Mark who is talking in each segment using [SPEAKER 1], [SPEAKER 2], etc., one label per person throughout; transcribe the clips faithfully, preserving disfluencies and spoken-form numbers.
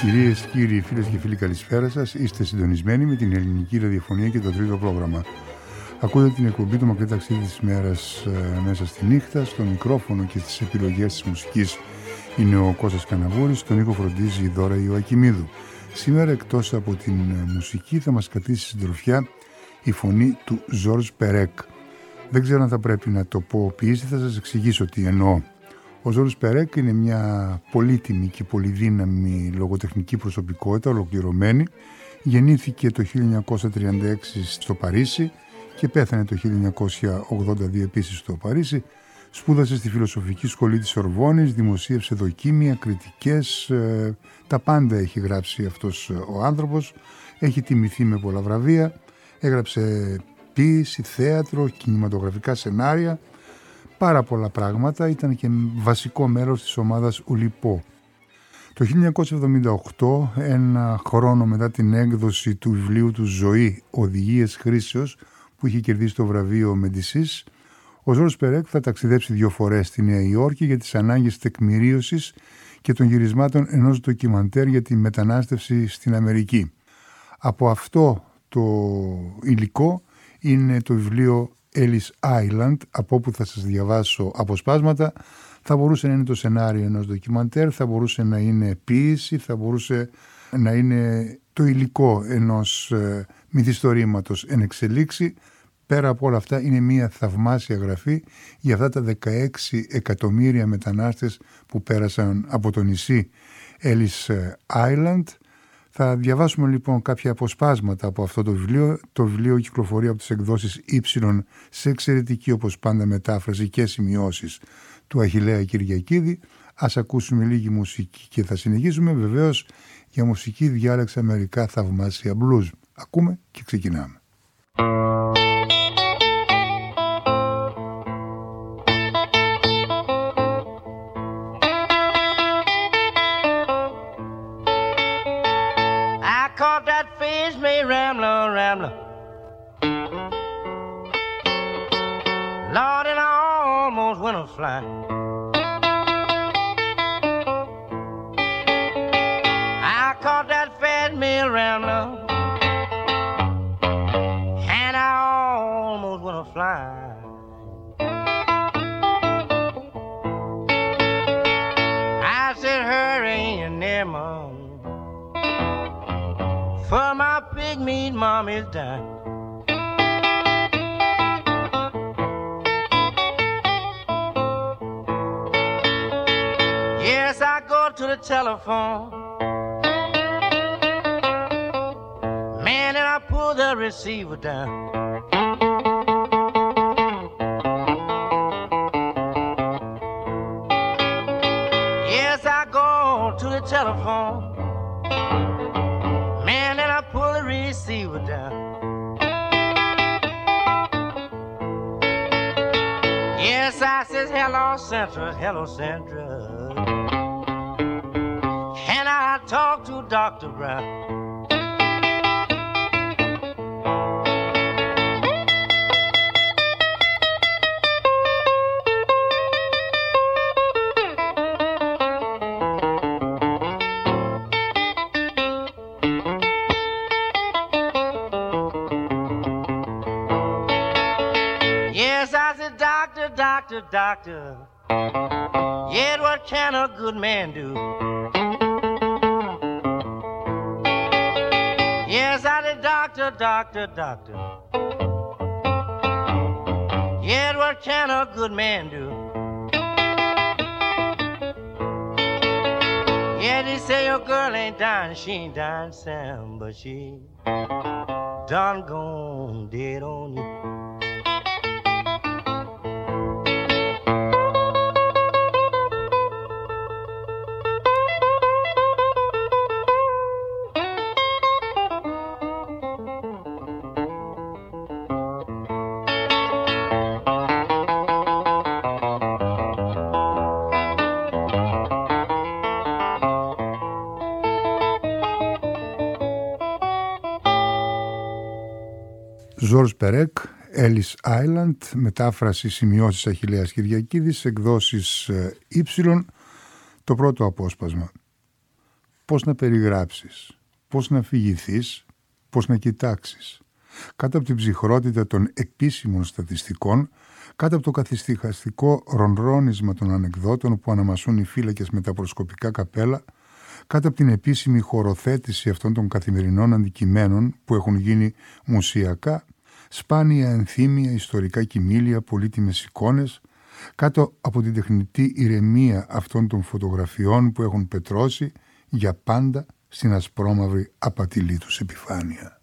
[SPEAKER 1] Κυρίες, κύριοι, φίλες και φίλοι, καλησπέρα σας. Είστε συντονισμένοι με την ελληνική ραδιοφωνία και το τρίτο πρόγραμμα. Ακούτε την εκπομπή του Μακρύ Ταξίδι της Μέρας ε, μέσα στη νύχτα. Στο μικρόφωνο και στις επιλογές της μουσικής είναι ο Κώστας Καναβούρης. Τον ήχο φροντίζει η Δώρα Ιωακημίδου. Σήμερα, εκτός από την μουσική, θα μας κρατήσει συντροφιά η φωνή του Ζορζ Περέκ. Δεν ξέρω αν θα πρέπει να το πω ποιήσει, θα σας εξηγήσω τι εννοώ. Ο Ζορζ Περέκ είναι μια πολύτιμη και πολυδύναμη λογοτεχνική προσωπικότητα, ολοκληρωμένη. Γεννήθηκε το χίλια εννιακόσια τριάντα έξι στο Παρίσι και πέθανε το χίλια εννιακόσια ογδόντα δύο επίσης στο Παρίσι. Σπούδασε στη Φιλοσοφική Σχολή της Σορβόνης, δημοσίευσε δοκίμια, κριτικές, ε, τα πάντα έχει γράψει αυτός ο άνθρωπος. Έχει τιμηθεί με πολλά βραβεία, έγραψε ποίηση, θέατρο, κινηματογραφικά σενάρια, πάρα πολλά πράγματα. Ήταν και βασικό μέρος της ομάδας Ουλιπό. Το χίλια εννιακόσια εβδομήντα οκτώ, ένα χρόνο μετά την έκδοση του βιβλίου του «Ζωή, οδηγίες χρήσεως», που είχε κερδίσει το βραβείο Μεντισής, ο Ζορζ Περέκ θα ταξιδέψει δύο φορές στη Νέα Υόρκη για τις ανάγκες τεκμηρίωσης και των γυρισμάτων ενός ντοκιμαντέρ για τη μετανάστευση στην Αμερική. Από αυτό το υλικό είναι το βιβλίο Ellis Island, από όπου θα σας διαβάσω αποσπάσματα. Θα μπορούσε να είναι το σενάριο ενός ντοκιμαντέρ, θα μπορούσε να είναι ποίηση, θα μπορούσε να είναι το υλικό ενός ε, μυθιστορήματος εν εξελίξη. Πέρα από όλα αυτά είναι μια θαυμάσια γραφή για αυτά τα δεκαέξι εκατομμύρια μετανάστες που πέρασαν από το νησί Ellis Island. Θα διαβάσουμε λοιπόν κάποια αποσπάσματα από αυτό το βιβλίο. Το βιβλίο κυκλοφορεί από τις εκδόσεις Ήψιλον σε εξαιρετική όπως πάντα μετάφραση και σημειώσεις του Αχιλλέα Κυριακίδη. Ας ακούσουμε λίγη μουσική και θα συνεχίσουμε. Βεβαίως για μουσική διάλεξα μερικά θαυμάσια blues. Ακούμε και ξεκινάμε.
[SPEAKER 2] Rambler, rambler, Lord, and I almost went a fly. I caught that fat mill rambler, and I almost went a fly. I said, hurry in there, Mom, for my pig meat mom is dying. Yes, I go to the telephone, man, and I pull the receiver down. Yes, I go to the telephone, man, and I pull the receiver down. Yes, I says, hello, Central, hello, Central. Can I talk to Doctor Brown? Doctor, doctor, yet what can a good man do? Yes, I did, doctor, doctor, doctor, yet what can a good man do? Yeah, they say your girl ain't dying, she ain't dying, Sam, but she done gone dead on you.
[SPEAKER 1] Ζορζ Περέκ, Ellis Island, μετάφραση σημειώσεις Αχιλλέας Κυριακίδης, εκδόσεις Ήψιλον, το πρώτο απόσπασμα. Πώς να περιγράψεις, πώς να αφηγηθείς, πώς να κοιτάξεις. Κάτω από την ψυχρότητα των επίσημων στατιστικών, κάτω από το καθιστικαστικό ρονρόνισμα των ανεκδότων που αναμασούν οι φύλακες με τα προσκοπικά καπέλα, κάτω από την επίσημη χωροθέτηση αυτών των καθημερινών αντικειμένων που έχουν γίνει μουσιακά, σπάνια ενθύμια, ιστορικά κοιμήλια, πολύτιμες εικόνες, κάτω από την τεχνητή ηρεμία αυτών των φωτογραφιών που έχουν πετρώσει για πάντα στην ασπρόμαυρη απατηλή τους επιφάνεια.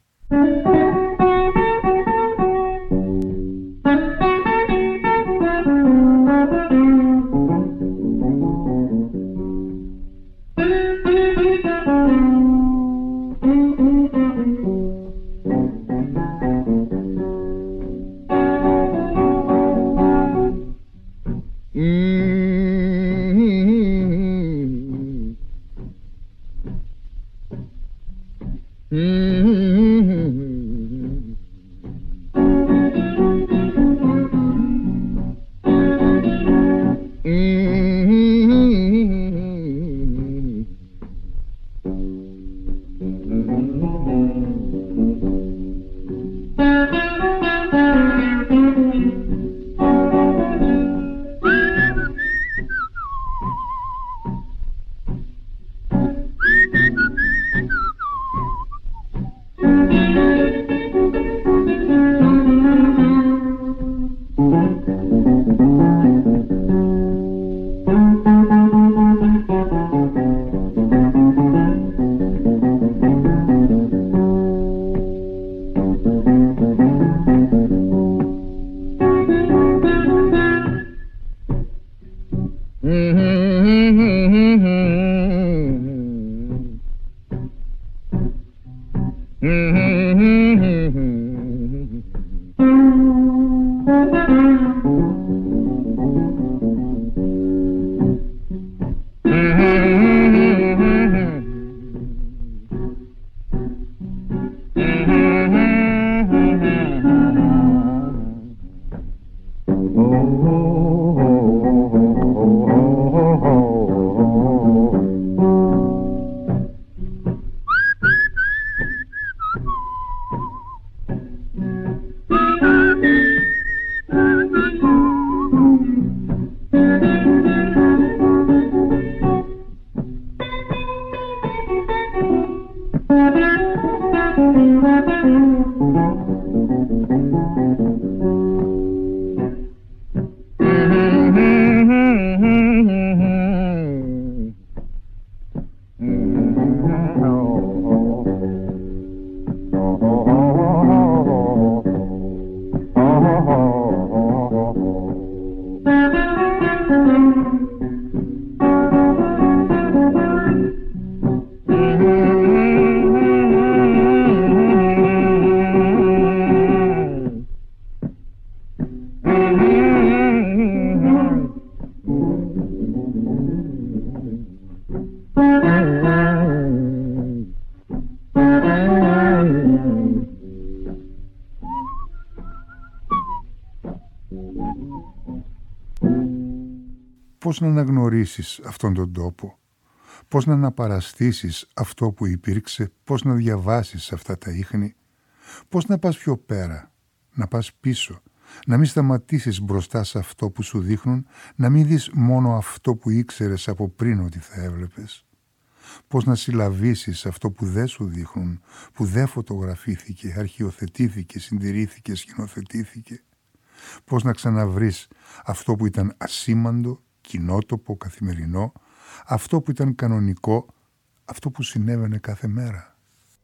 [SPEAKER 1] Πώς να αναγνωρίσεις αυτόν τον τόπο, πώς να αναπαραστήσεις αυτό που υπήρξε, πώς να διαβάσεις αυτά τα ίχνη, πώς να πας πιο πέρα, να πας πίσω, να μην σταματήσεις μπροστά σε αυτό που σου δείχνουν, να μην δεις μόνο αυτό που ήξερες από πριν ότι θα έβλεπες. Πώς να συλλαβήσεις αυτό που δεν σου δείχνουν, που δεν φωτογραφήθηκε, αρχιοθετήθηκε, συντηρήθηκε, σκηνοθετήθηκε. Πώς να ξαναβρεις αυτό που ήταν ασήμαντο, κοινότοπο, καθημερινό, αυτό που ήταν κανονικό, αυτό που συνέβαινε κάθε μέρα.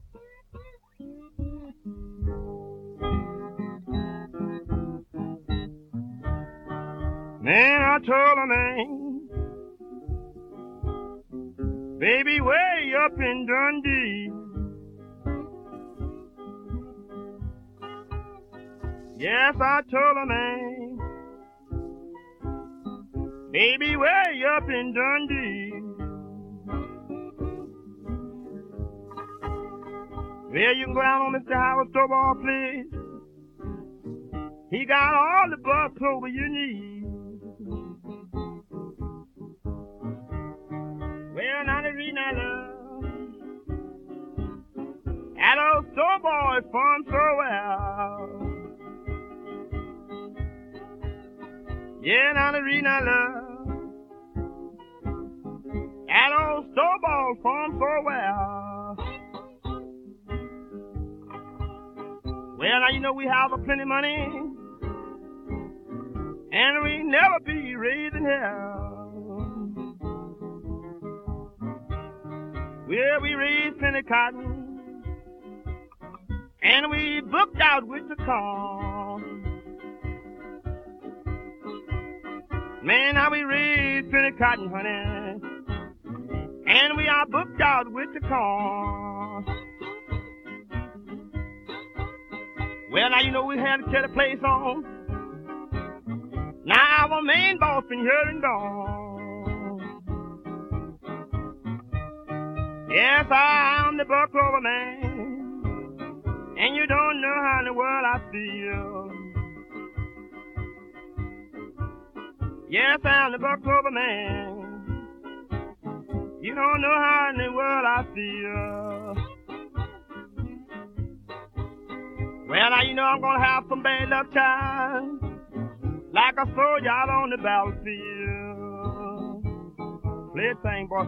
[SPEAKER 2] Man, I told a man, baby, way up in Dundee. Yes, I told a man, baby, way up in Dundee. Well, you can go out on Mister Howard Stowball, please. He got all the bus over you need. Well, now they read that love. boys fun so well. Yeah, now the reason I love that old snowball fun so well. Well, now you know we have a plenty money, and we never be raising hell. Well, we raised plenty cotton, and we booked out with the corn. Man, now we raised plenty cotton, honey, and we are booked out with the corn. Well, now you know we had to tear the place on. Now our main boss been here and gone. Yes, I'm the Buck Clover man, and you don't know how in the world I feel. Yes, I'm the Buck Clover man, you don't know how in the world I feel. Well, now you know I'm gonna have some bad luck time, like a soldier out on the battlefield. Play it thing, boy.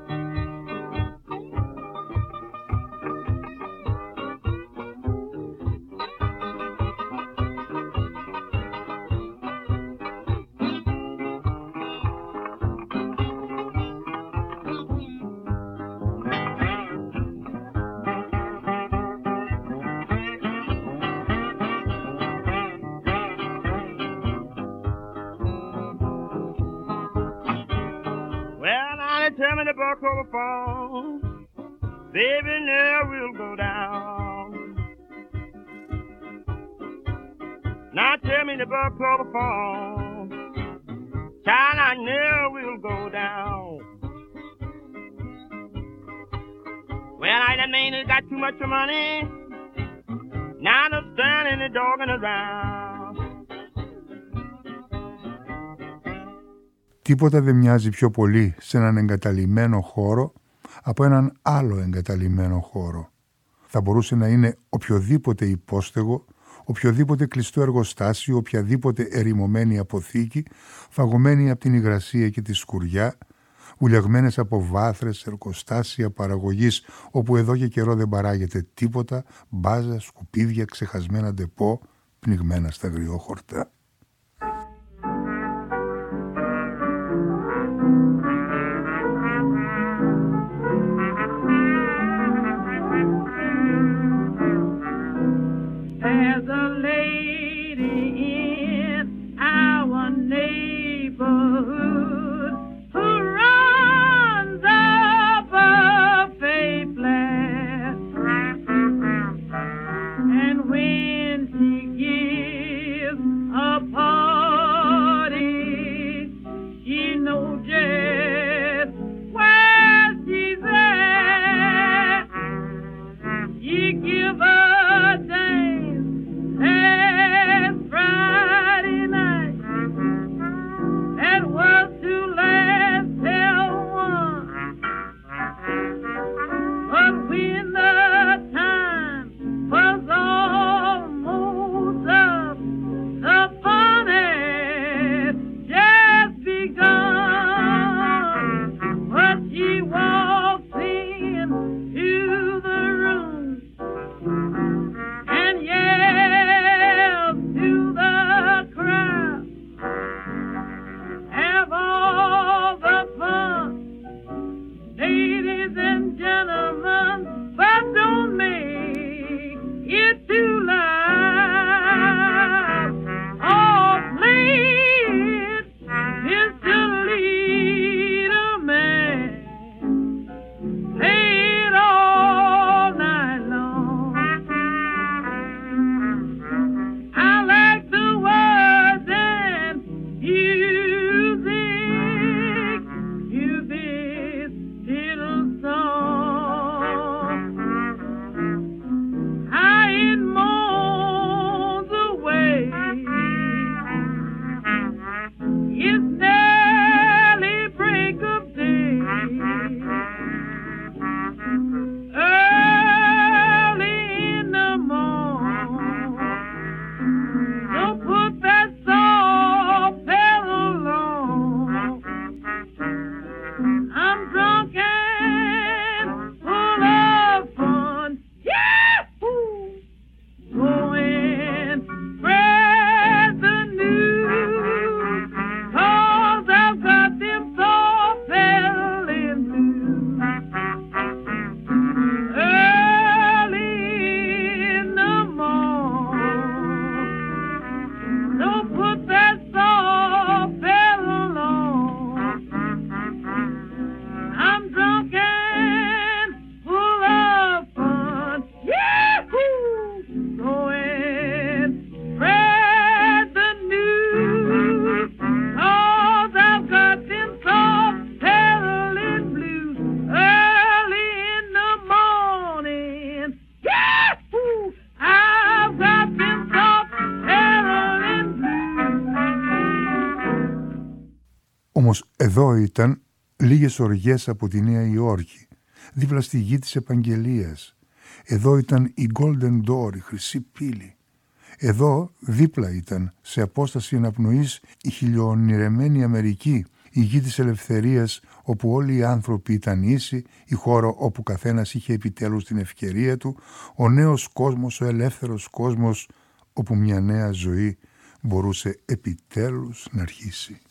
[SPEAKER 2] Tell me the Buck Clover phone, baby, now we'll go down. Now tell me the Buck Clover phone, child, I know we'll go down. Well, I that man who got too much money, now they're standing and dogging around.
[SPEAKER 1] Τίποτα δεν μοιάζει πιο πολύ σε έναν εγκαταλειμμένο χώρο από έναν άλλο εγκαταλειμμένο χώρο. Θα μπορούσε να είναι οποιοδήποτε υπόστεγο, οποιοδήποτε κλειστό εργοστάσιο, οποιαδήποτε ερημωμένη αποθήκη, φαγωμένη από την υγρασία και τη σκουριά, βουλιαγμένες από βάθρες, εργοστάσια παραγωγής, όπου εδώ και καιρό δεν παράγεται τίποτα, μπάζα, σκουπίδια, ξεχασμένα ντεπό, πνιγμένα στα αγριόχορτα.
[SPEAKER 3] There's a lady in our neighborhood who runs a buffet flat, and when she gives a
[SPEAKER 1] Όμως εδώ ήταν λίγες οργές από τη Νέα Υόρκη, δίπλα στη γη της Επαγγελίας. Εδώ ήταν η Golden Door, η Χρυσή Πύλη. Εδώ δίπλα ήταν, σε απόσταση αναπνοής, η χιλιοονειρεμένη Αμερική, η γη της ελευθερίας, όπου όλοι οι άνθρωποι ήταν ίσοι, η χώρα όπου καθένας είχε επιτέλους την ευκαιρία του, ο νέος κόσμος, ο ελεύθερος κόσμος, όπου μια νέα ζωή μπορούσε επιτέλους να αρχίσει.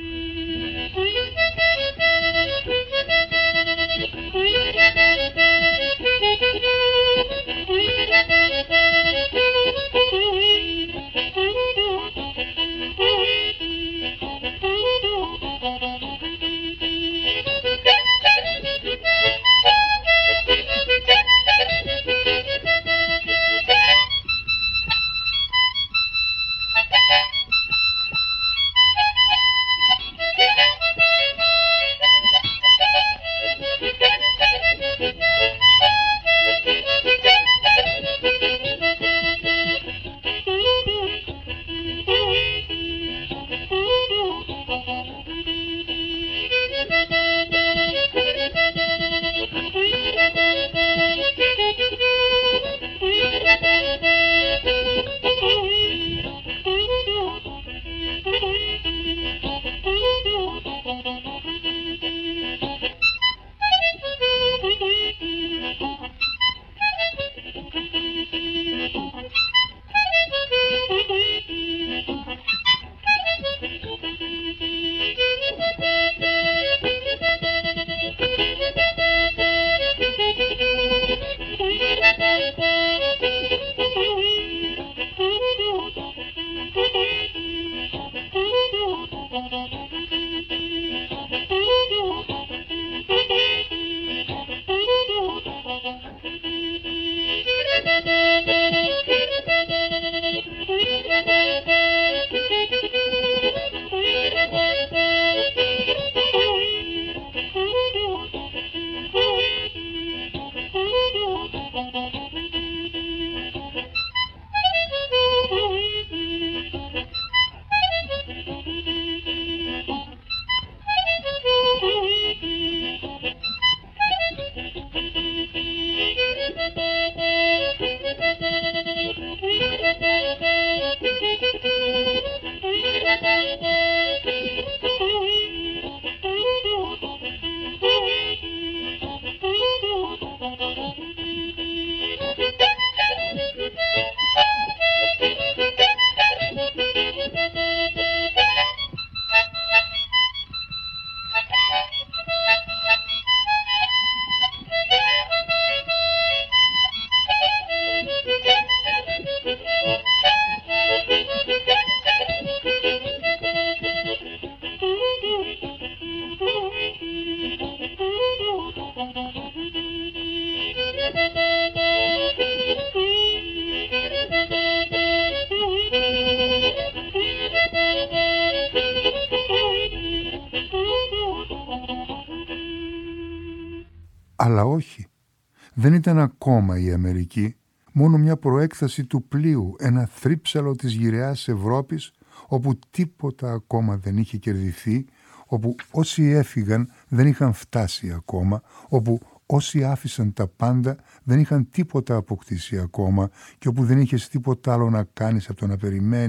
[SPEAKER 1] Αλλά όχι, δεν ήταν ακόμα η Αμερική, μόνο μια προέκταση του πλοίου, ένα θρύψαλο της γυραιάς Ευρώπης, όπου τίποτα ακόμα δεν είχε κερδιθεί, όπου όσοι έφυγαν δεν είχαν φτάσει ακόμα, όπου όσοι άφησαν τα πάντα δεν είχαν τίποτα αποκτήσει ακόμα και όπου δεν είχες τίποτα άλλο να κάνεις από το να περιμένεις,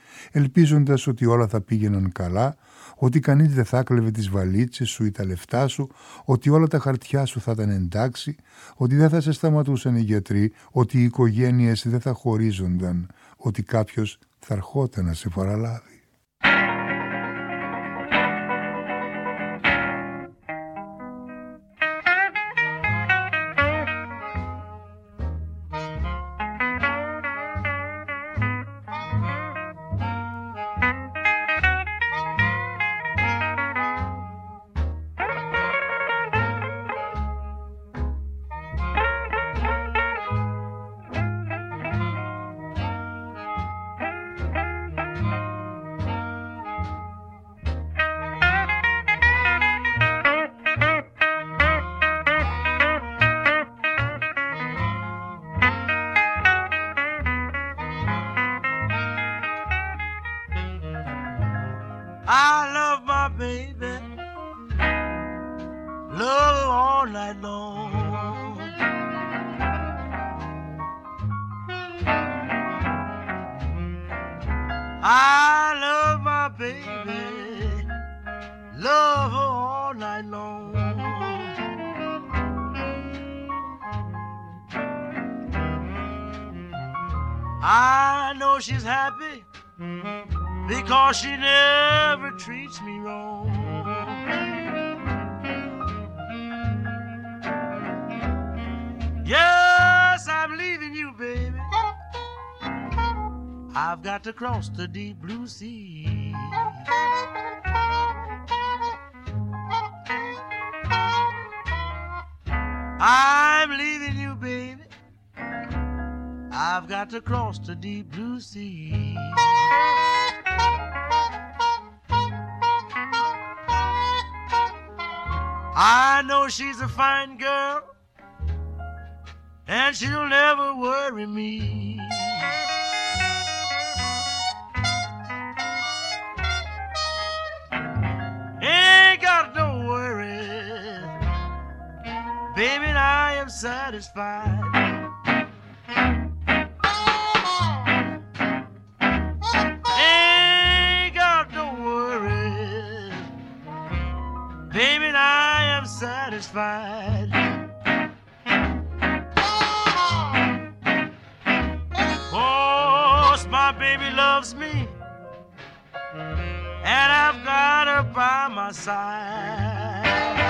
[SPEAKER 1] ελπίζοντας ότι όλα θα πήγαιναν καλά, ότι κανείς δεν θα κλέβε τις βαλίτσες σου ή τα λεφτά σου, ότι όλα τα χαρτιά σου θα ήταν εντάξει, ότι δεν θα σε σταματούσαν οι γιατροί, ότι οι οικογένειες δεν θα χωρίζονταν, ότι κάποιος θα ερχόταν να σε παραλάβει.
[SPEAKER 4] I know she's happy because she never treats me wrong. Yes, I'm leaving you, baby. I've got to cross the deep blue sea. I'm leaving you, baby. I've got to cross the deep blue sea. I know she's a fine girl, and she'll never worry me. Ain't got no worries, baby, and I am satisfied. Baby, and I am satisfied. Course my baby loves me, and I've got her by my side.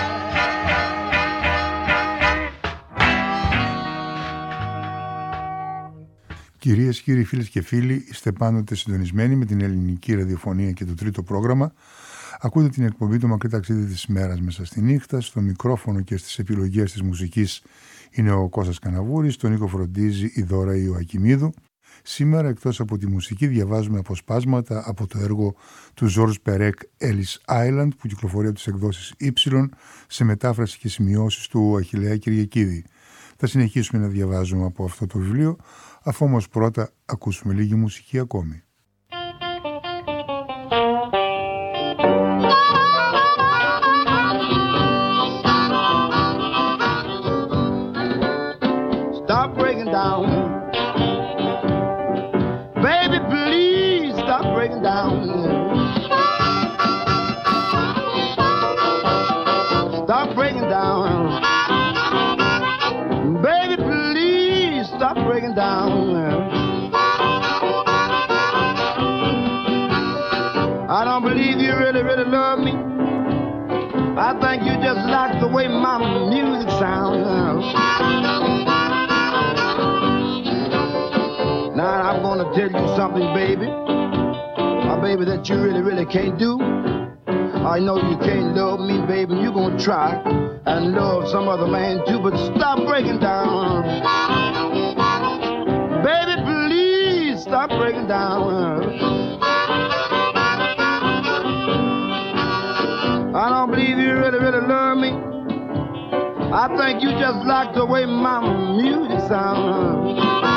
[SPEAKER 1] Κυρίες, κύριοι, φίλες και φίλοι, είστε πάντοτε συντονισμένοι με την ελληνική ραδιοφωνία και το τρίτο πρόγραμμα. Ακούτε την εκπομπή «Το μακρύ ταξίδι της ημέρας μέσα στη νύχτα». Στο μικρόφωνο και στις επιλογές της μουσικής είναι ο Κώστας Καναβούρης, τον Νίκο φροντίζει η Δώρα Ιωακημίδου. Σήμερα, εκτός από τη μουσική, διαβάζουμε αποσπάσματα από το έργο του Ζορζ Περέκ Ellis Island, που κυκλοφορεί από τις εκδόσεις Y, σε μετάφραση και σημειώσεις του Αχιλλέα Κυριακίδη. Θα συνεχίσουμε να διαβάζουμε από αυτό το βιβλίο, αφού όμως πρώτα ακούσουμε λίγη μουσική ακόμη.
[SPEAKER 5] Stop breaking down. Baby, please stop breaking down. Stop breaking down. Baby, please stop breaking down. I don't believe you really, really love me. I think you just like the way my music sounds. Now I'm gonna tell you something, baby, my baby, that you really, really can't do. I know you can't love me, baby, you're gonna try and love some other man too, but stop breaking down. Baby, please stop breaking down. I don't believe you really, really love me. I think you just like the way my music sounds.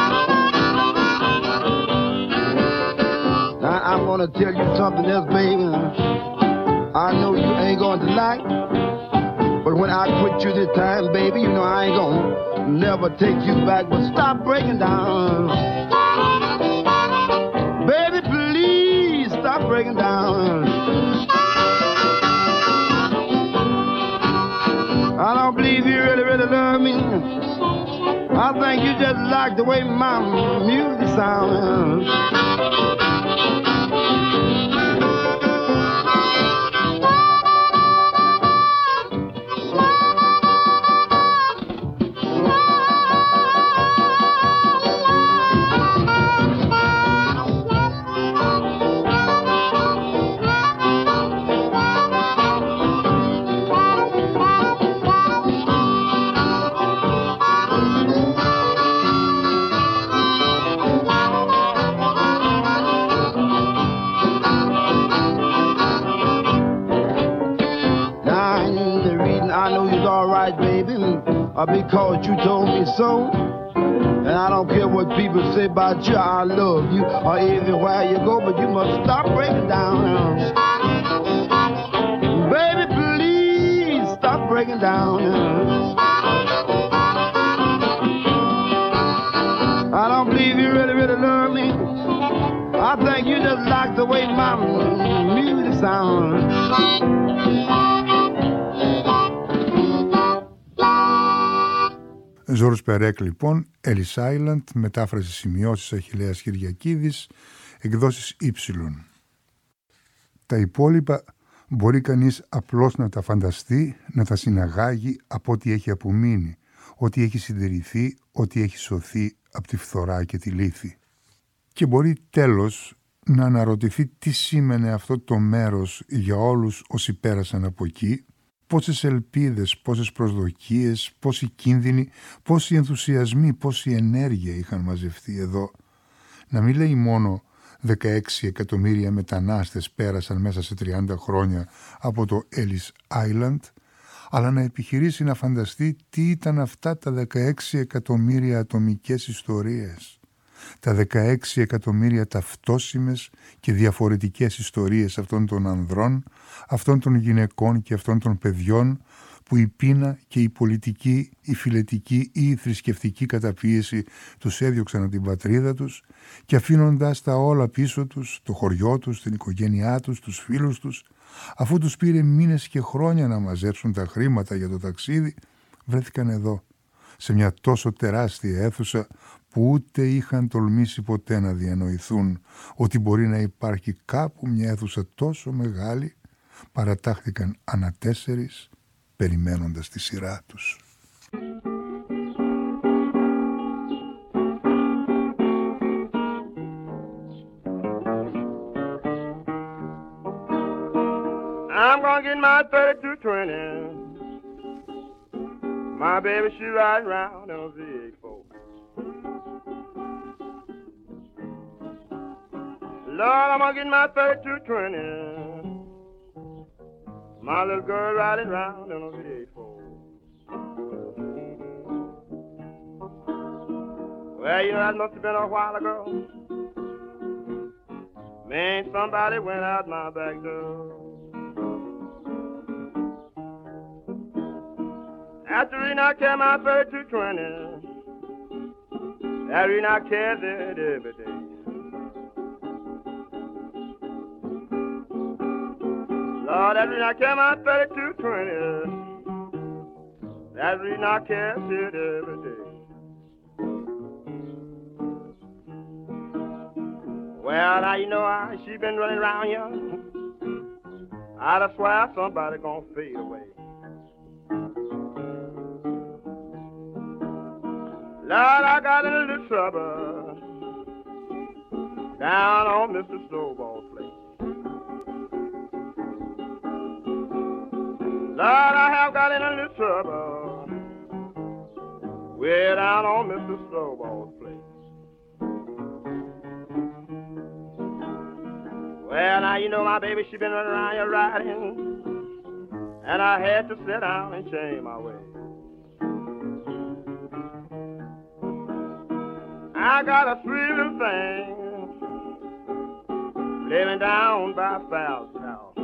[SPEAKER 5] Now I'm gonna tell you something else, baby. I know you ain't going to like, but when I quit you this time, baby, you know I ain't gonna never take you back. But stop breaking down. Baby, please don't believe you really, really love me. I think you just like the way my music sounds. Because you told me so. And I don't care what people say about you, I love you, or everywhere you go, but you must stop breaking down. Baby, please stop breaking down. I don't believe you really, really love me. I think you just like the way my music sounds.
[SPEAKER 1] Ζόρος Περέκ λοιπόν, Ellis Island, μετάφραση σημειώσεις Αχιλλέας Κυριακίδης, εκδόσεις Ήψιλον. Τα υπόλοιπα μπορεί κανείς απλώς να τα φανταστεί, να τα συναγάγει από ό,τι έχει απομείνει, ό,τι έχει συντηρηθεί, ό,τι έχει σωθεί από τη φθορά και τη λύθη. Και μπορεί τέλος να αναρωτηθεί τι σήμαινε αυτό το μέρος για όλους όσοι πέρασαν από εκεί, πόσες ελπίδες, πόσες προσδοκίες, πόσοι κίνδυνοι, πόσοι ενθουσιασμοί, πόση ενέργεια είχαν μαζευτεί εδώ. Να μην λέει μόνο δεκαέξι εκατομμύρια μετανάστες πέρασαν μέσα σε τριάντα χρόνια από το Ellis Island, αλλά να επιχειρήσει να φανταστεί τι ήταν αυτά τα δεκαέξι εκατομμύρια ατομικές ιστορίες. Τα δεκαέξι εκατομμύρια ταυτόσιμες και διαφορετικές ιστορίες αυτών των ανδρών, αυτών των γυναικών και αυτών των παιδιών που η πείνα και η πολιτική, η φιλετική ή η θρησκευτική καταπίεση τους έδιωξαν από την πατρίδα τους και αφήνοντας τα όλα πίσω τους, το χωριό τους, την οικογένειά τους, τους φίλους τους, αφού τους πήρε μήνες και χρόνια να μαζέψουν τα χρήματα για το ταξίδι, βρέθηκαν εδώ, σε μια τόσο τεράστια αίθουσα που ούτε είχαν τολμήσει ποτέ να διανοηθούν ότι μπορεί να υπάρχει κάπου μια αίθουσα τόσο μεγάλη, παρατάχθηκαν ανά τέσσερις, περιμένοντας τη σειρά τους.
[SPEAKER 2] I'm gonna get my thirty-two twenty. My baby, she ride round in a V eight four. Lord, I'm gonna get my thirty-two twenty. My little girl riding round in a V eight four. Well, you know, that must have been a while ago. Man, somebody went out my back door. After reading I care my thirty-two twenty, after reading I care that every day. Lord, after reading I care my thirty-two twenty, after reading I care that every day. Well, now you know I, she been running around here. I'd swear somebody gonna fade away. Lord, I got in a little trouble down on Mister Snowball's place. Lord, I have got in a little trouble way down on Mister Snowball's place. Well, now you know my baby, she been running around here riding, and I had to sit down and change my way. I got a sweet little thing living down by Sal's house.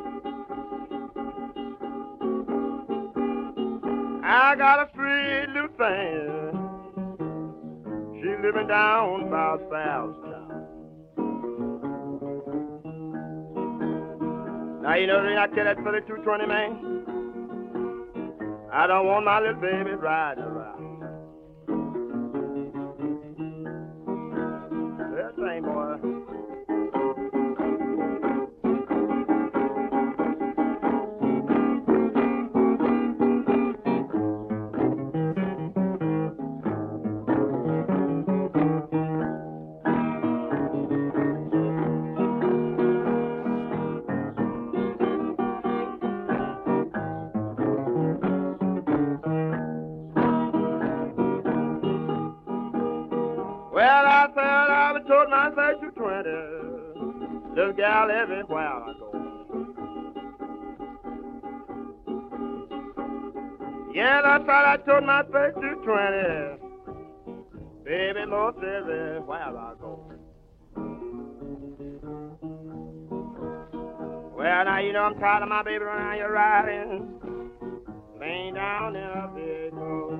[SPEAKER 2] I got a sweet little thing, she living down by Sal's house. Now you know the reason I tell that thirty-two twenty man, I don't want my little baby riding around. That thing, boy. Well, I said I was told my face to twenty, little gal everywhere I go. Yeah, that's right, I told my face to twenty, baby, most everywhere I go. Well, now you know I'm tired of my baby running around here riding, laying down in a big hole.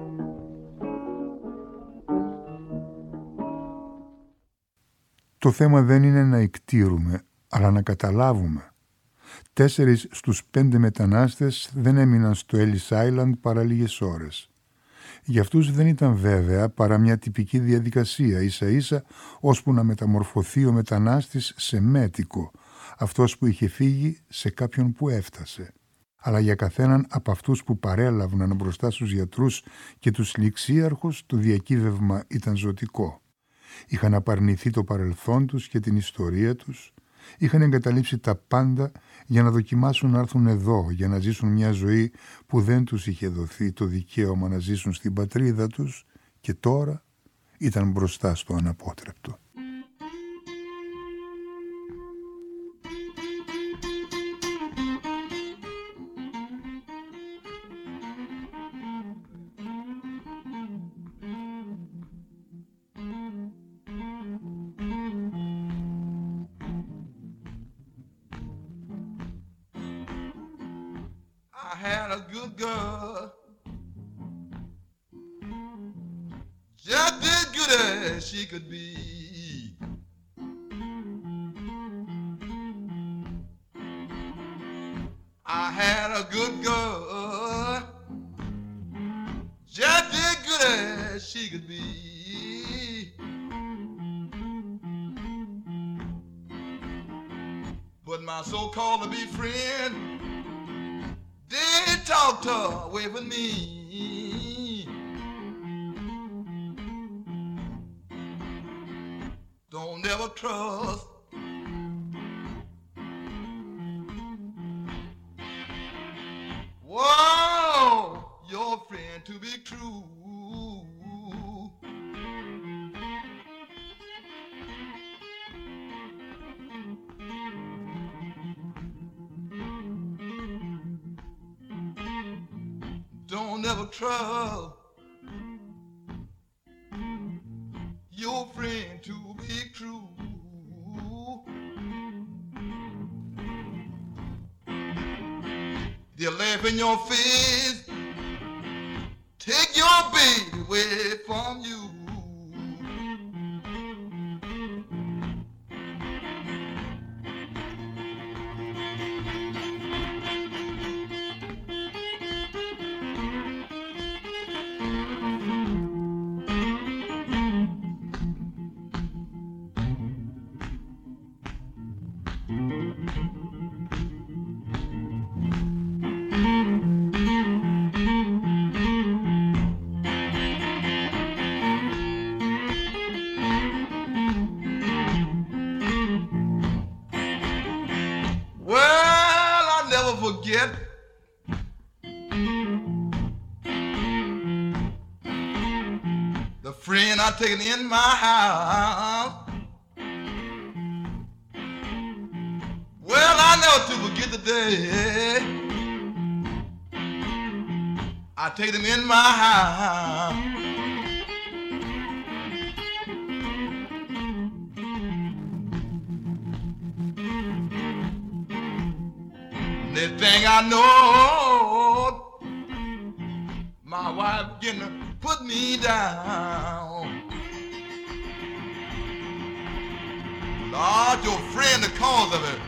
[SPEAKER 1] Το θέμα δεν είναι να εκτήρουμε, αλλά να καταλάβουμε. Τέσσερις στους πέντε μετανάστες δεν έμειναν στο Ellis Island παρά λίγες ώρες. Για αυτούς δεν ήταν βέβαια παρά μια τυπική διαδικασία, ίσα ίσα ώσπου να μεταμορφωθεί ο μετανάστης σε μέτικο, αυτός που είχε φύγει σε κάποιον που έφτασε. Αλλά για καθέναν από αυτούς που παρέλαβαν μπροστά στους γιατρούς και τους ληξίαρχους, το διακύβευμα ήταν ζωτικό. Είχαν απαρνηθεί το παρελθόν τους και την ιστορία τους, είχαν εγκαταλείψει τα πάντα για να δοκιμάσουν να έρθουν εδώ, για να ζήσουν μια ζωή που δεν τους είχε δοθεί το δικαίωμα να ζήσουν στην πατρίδα τους και τώρα ήταν μπροστά στο αναπότρεπτο.
[SPEAKER 6] Could be. I had a good girl, just as good as she could be. But my so-called to be friend, they talked her away from me. Don't never trust. Whoa, your friend to be true. Don't never trust your friend to be true. They'll laugh in your face, take your baby away from you. Forget the friend I taken in my house. Well, I never to forget the day I take them in my house. Next thing I know, my wife began to put me down. Lord, your friend the cause of it.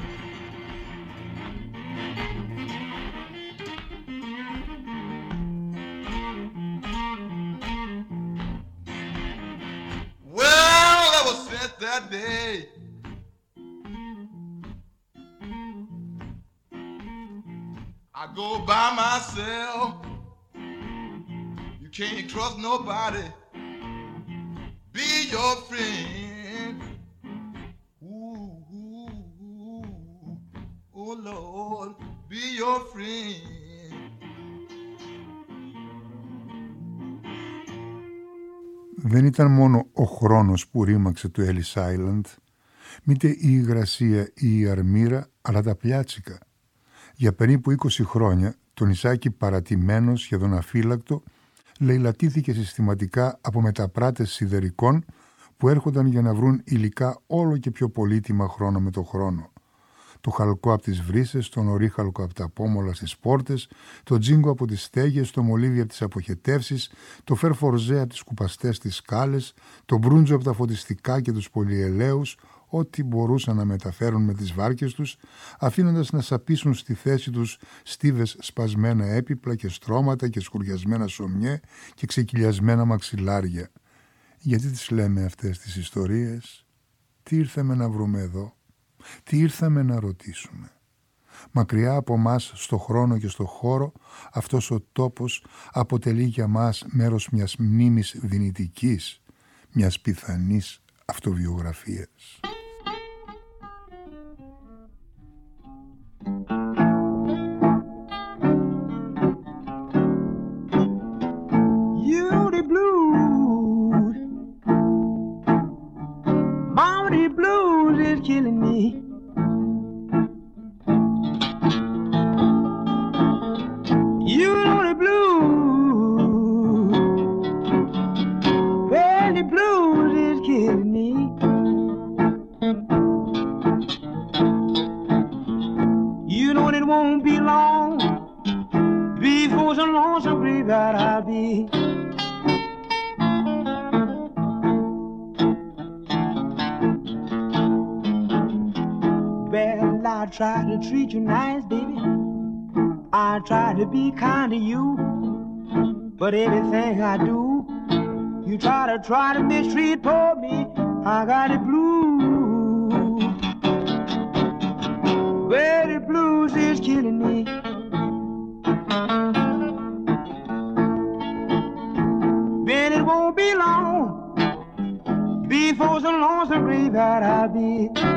[SPEAKER 6] that day. I go by myself. You can't trust nobody. Be your friend. Ooh, ooh, ooh. Oh Lord, be your friend.
[SPEAKER 1] Δεν ήταν μόνο ο χρόνος που ρήμαξε το Ellis Island, μήτε η υγρασία ή η αρμύρα, αλλά τα πλιάτσικα. Για περίπου είκοσι χρόνια, το νησάκι παρατημένος, σχεδόν αφύλακτο, λαιλατήθηκε συστηματικά από μεταπράτες σιδερικών που έρχονταν για να βρουν υλικά όλο και πιο πολύτιμα χρόνο με το χρόνο. Το χαλκό από τις βρύσες, τον ορίχαλκο από τα πόμολα στις πόρτες, το τζίγκο από τις στέγες, το μολύβι από τις αποχετεύσεις, το φερφορζέ από τις κουπαστές στις σκάλες, το μπρούντζο από τα φωτιστικά και τους πολυελαίους, ό,τι μπορούσαν να μεταφέρουν με τις βάρκες τους, αφήνοντας να σαπίσουν στη θέση τους στίβες σπασμένα έπιπλα και στρώματα και σκουριασμένα σομιέ και ξεκυλιασμένα μαξιλάρια. Γιατί τις λέμε αυτές τις ιστορίες? Τι ήρθαμε να βρούμε εδώ? Τι ήρθαμε να ρωτήσουμε? Μακριά από μας, στο χρόνο και στο χώρο, αυτός ο τόπος αποτελεί για μας μέρος μιας μνήμης δυνητικής, μιας πιθανής αυτοβιογραφίας.
[SPEAKER 3] Killing me. You know the blues. Well, the blues is killing me. You know it won't be long before so lonesome graveyard I'll be. I try to treat you nice, baby. I try to be kind to you. But everything I do, you try to try to mistreat poor me. I got the blues. Well, the blues is killing me. Then it won't be long before so lonesome graveyard I'll be.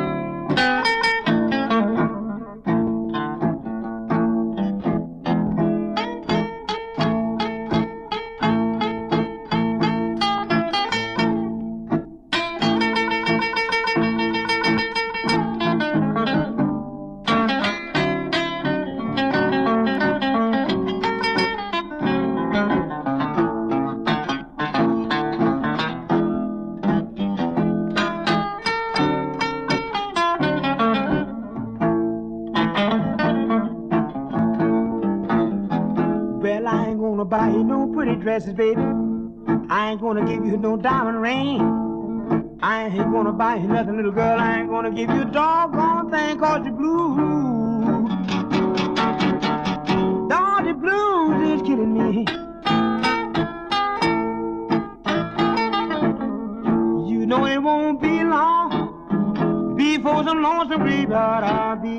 [SPEAKER 3] Buy you no pretty dresses, baby. I ain't gonna give you no diamond ring. I ain't gonna buy you nothing, little girl. I ain't gonna give you a doggone thing cause you're blue. Dog, the blues is killing me. You know it won't be long before some lonesome graveyard I'll be.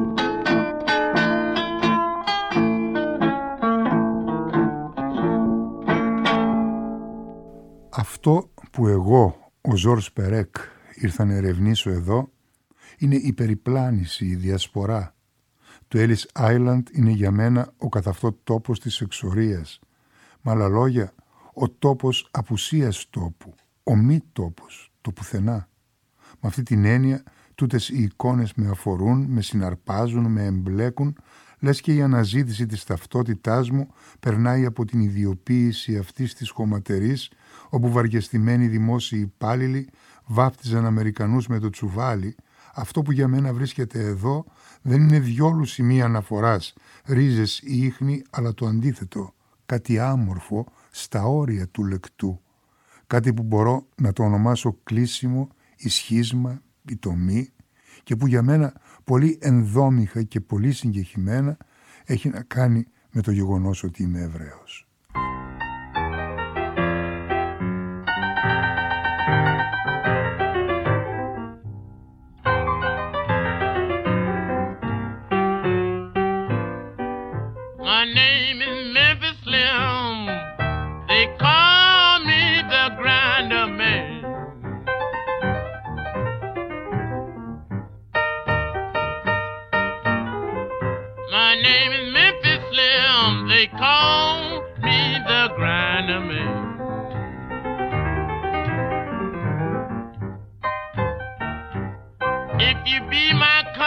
[SPEAKER 1] Αυτό που εγώ, ο Ζορς Περέκ, ήρθα να ερευνήσω εδώ είναι η περιπλάνηση, η διασπορά. Το Ellis Island είναι για μένα ο καθ' αυτό τόπος της εξορίας. Με άλλα λόγια, ο τόπος απουσίας τόπου, ο μη τόπος, το πουθενά. Με αυτή την έννοια, τούτες οι εικόνες με αφορούν, με συναρπάζουν, με εμπλέκουν, λες και η αναζήτηση της ταυτότητάς μου περνάει από την ιδιοποίηση αυτής της χωματερής, όπου βαριεστημένοι δημόσιοι υπάλληλοι βάφτιζαν Αμερικανούς με το τσουβάλι. Αυτό που για μένα βρίσκεται εδώ δεν είναι διόλου σημεία αναφοράς, ρίζες ή ίχνη, αλλά το αντίθετο, κάτι άμορφο στα όρια του λεκτού. Κάτι που μπορώ να το ονομάσω κλείσιμο, ισχύσμα, πιτομή και που για μένα πολύ ενδόμηχα και πολύ συγκεχημένα έχει να κάνει με το γεγονός ότι είμαι Εβραίος.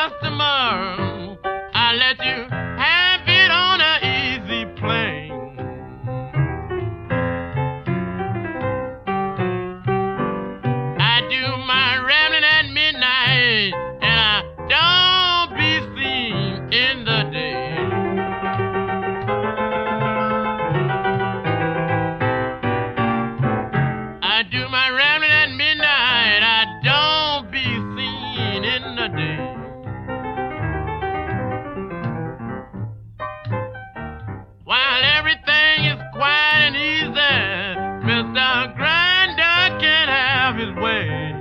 [SPEAKER 7] customer, I let you have it on an easy plane. I do my rambling at midnight, and I don't be seen in the day. I do my rambling at midnight, I don't be seen in the day. While everything is quiet and easy, Mister Grinder can have his way.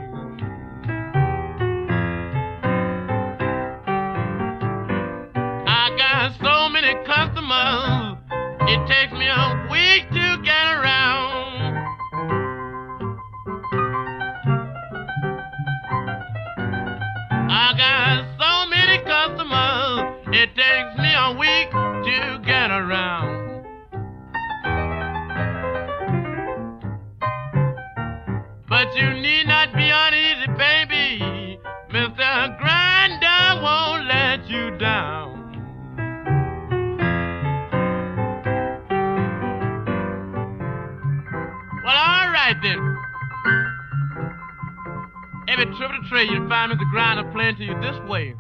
[SPEAKER 7] I got so many customers, it takes me a week to get around. I got so many customers, it takes me a week to get around. But you need not be uneasy, baby. Mister Grinder won't let you down. Well, all right then. Every trip of the trade, you'll find Mister Grinder playing to you this way.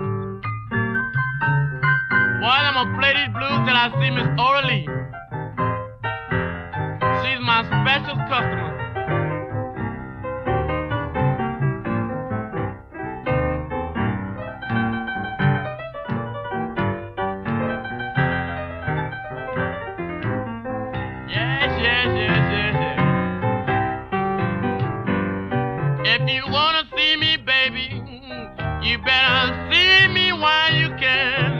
[SPEAKER 7] Well, I'm gonna play these blues till I see Miss Oralee. She's my special customer. Yes, yes, yes, yes, yes. If you wanna see me, baby, you better see me while you can.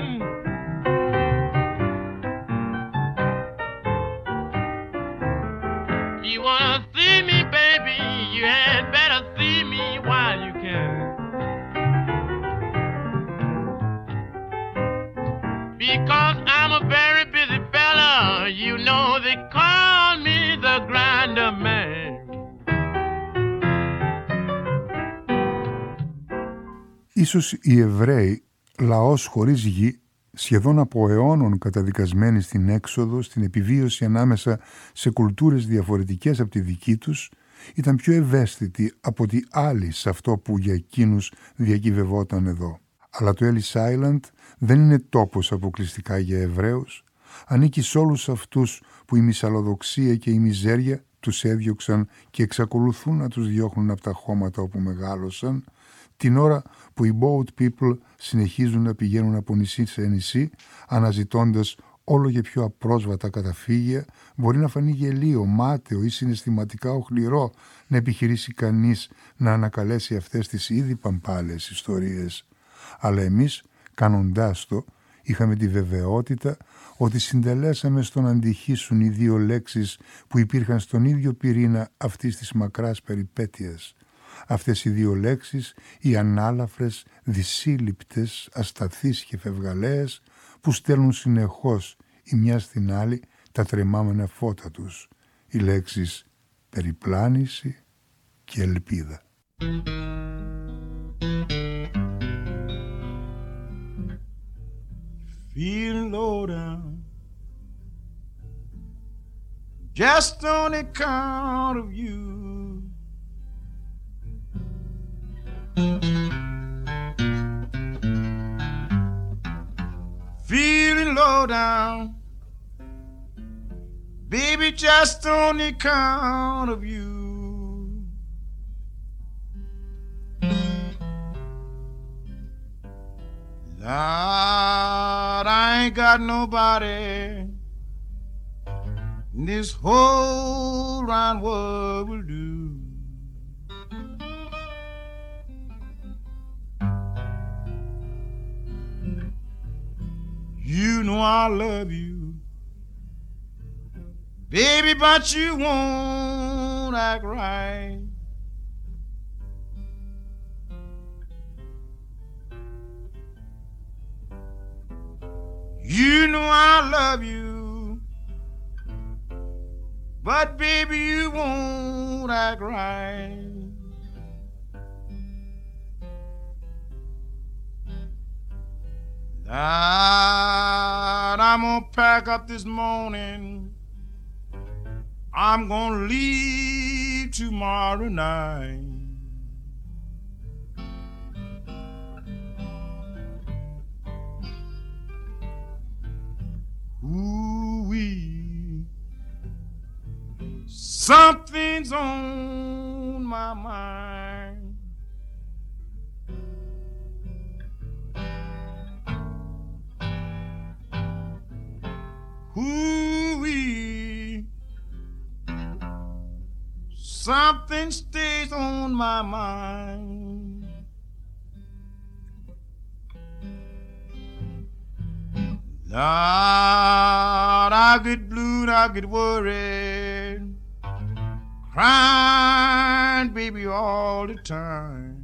[SPEAKER 7] You wanna see me, baby, you had better see me while you can. Because I'm a very busy fella, you know they call me the Grinder Man.
[SPEAKER 1] Ίσως οι Εβραίοι, λαός χωρίς γη, σχεδόν από αιώνων καταδικασμένοι στην έξοδο, στην επιβίωση ανάμεσα σε κουλτούρες διαφορετικές από τη δική τους, ήταν πιο ευαίσθητοι από ότι άλλοι σε αυτό που για εκείνους διακυβευόταν εδώ. Αλλά το Ellis Island δεν είναι τόπος αποκλειστικά για Εβραίους. Ανήκει σε όλους αυτούς που η μυσαλλοδοξία και η μιζέρια τους έδιωξαν και εξακολουθούν να τους διώχνουν από τα χώματα όπου μεγάλωσαν, την ώρα που οι boat people συνεχίζουν να πηγαίνουν από νησί σε νησί, αναζητώντας όλο και πιο απρόσβατα καταφύγια. Μπορεί να φανεί γελίο, μάταιο ή συναισθηματικά οχληρό να επιχειρήσει κανείς να ανακαλέσει αυτές τις ήδη παμπάλες ιστορίες. Αλλά εμείς, κάνοντάς το, είχαμε τη βεβαιότητα ότι συντελέσαμε στο να αντιχύσουν οι δύο λέξεις που υπήρχαν στον ίδιο πυρήνα αυτής της μακράς περιπέτειας. Αυτές οι δύο λέξεις, οι ανάλαφρες, δυσύλληπτες, ασταθείς και φευγαλαίες, που στέλνουν συνεχώς η μια στην άλλη τα τρεμάμενα φώτα τους. Οι λέξεις περιπλάνηση και ελπίδα.
[SPEAKER 8] Feeling low down just on account of you. Feeling low down, baby, just on account of you. Lord, I ain't got nobody in this whole round world will do. You know I love you, baby, but you won't act right. You know I love you, but baby, you won't act right. And I'm gonna pack up this morning. I'm gonna leave tomorrow night. Ooh-wee, something's on my mind. Ooh-wee, something stays on my mind. Lord, I get blue, I get worried, crying, baby, all the time.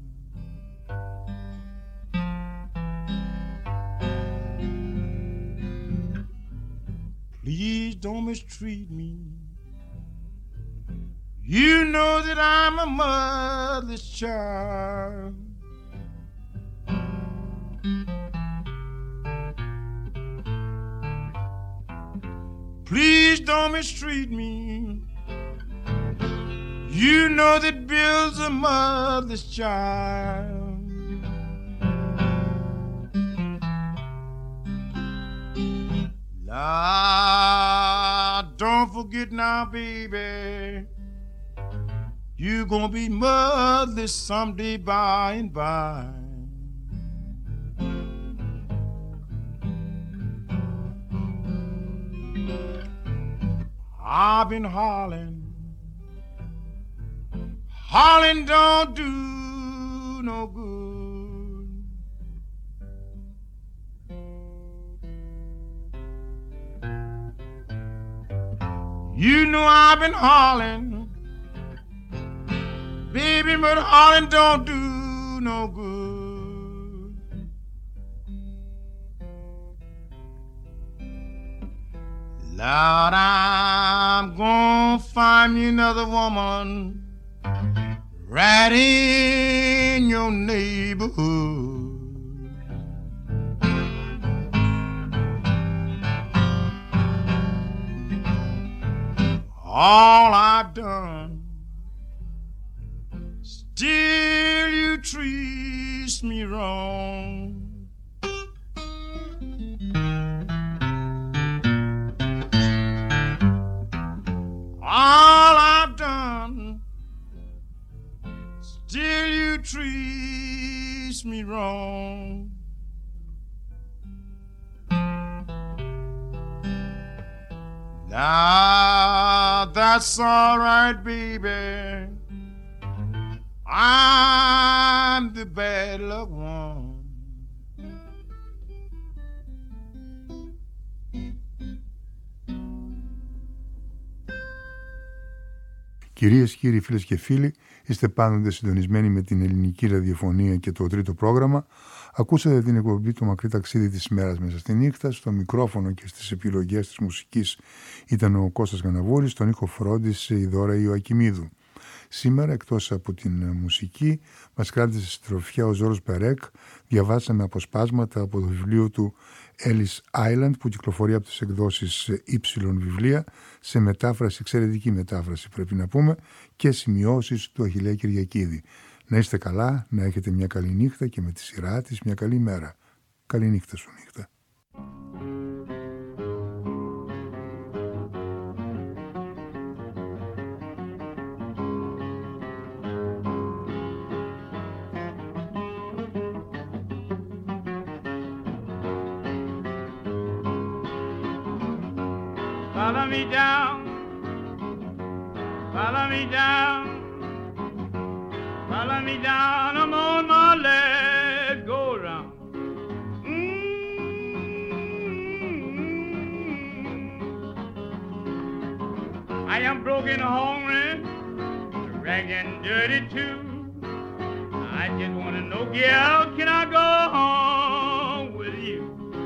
[SPEAKER 8] Please don't mistreat me. You know that I'm a mother's child. Please don't mistreat me. You know that Bill's a mother's child. Ah, don't forget now, baby, you gonna be motherless someday by and by. I've been hollering, hollering don't do no good. You know I've been hollering, baby, but hollering don't do no good. Lord, I'm gonna find me another woman right in your neighborhood. All I've done, still you treat me wrong. All I've done, still you treat me wrong. Now that's all right, baby. I'm the bad luck one.
[SPEAKER 1] Κυρίες, κύριοι, φίλες και φίλοι, είστε πάντοτε συντονισμένοι με την ελληνική ραδιοφωνία και το τρίτο πρόγραμμα. Ακούσατε την εκπομπή «Το μακρύ ταξίδι της ημέρας μέσα στη νύχτα». Στο μικρόφωνο και στις επιλογές της μουσικής ήταν ο Κώστας Γαναβούρης, στον ήχο φρόντισε η Δώρα Ιωακιμίδου. Σήμερα, εκτός από την μουσική, μας κράτησε συντροφιά ο Ζόρος Περέκ. Διαβάσαμε αποσπάσματα από το βιβλίο του Ellis Island, που κυκλοφορεί από τις εκδόσεις Υψηλών Βιβλία, σε μετάφραση, εξαιρετική μετάφραση πρέπει να πούμε, και σημειώσεις του Αχιλλέα Κυριακίδη. Να είστε καλά, να έχετε μια καλή νύχτα και με τη σειρά της μια καλή μέρα. Καλή νύχτα σου νύχτα.
[SPEAKER 2] Follow me down, follow me down, follow me down, I'm on my leg, go around. Mm-hmm. I am broken, hungry, ragged and dirty too. I just want to know, girl, can I go home with you?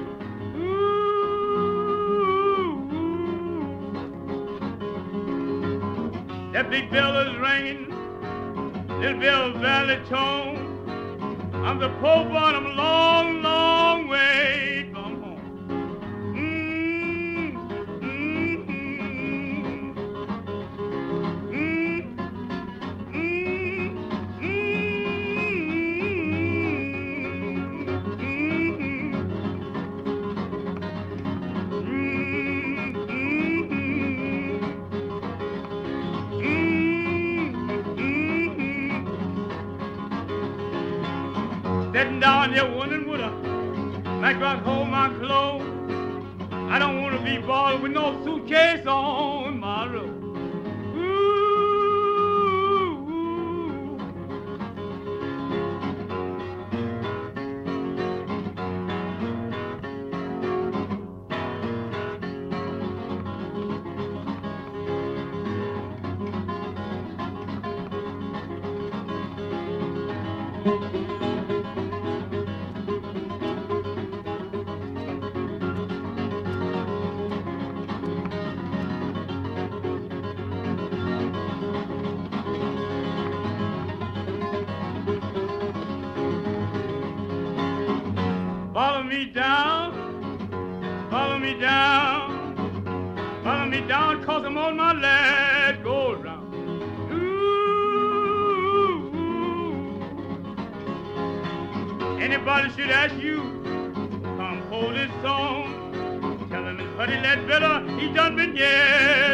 [SPEAKER 2] That big bell is ringing, this bell's barely tone. I'm the Pope on a long, long way. Sitting down there wondering would I make I hold my clothes. I don't want to be bothered with no suitcase on my road. Follow me down, follow me down, follow me down, cause I'm on my last go round. Ooh, anybody should ask you, come hold this song, tell him it's Buddy Ledbetter, he done been yeah.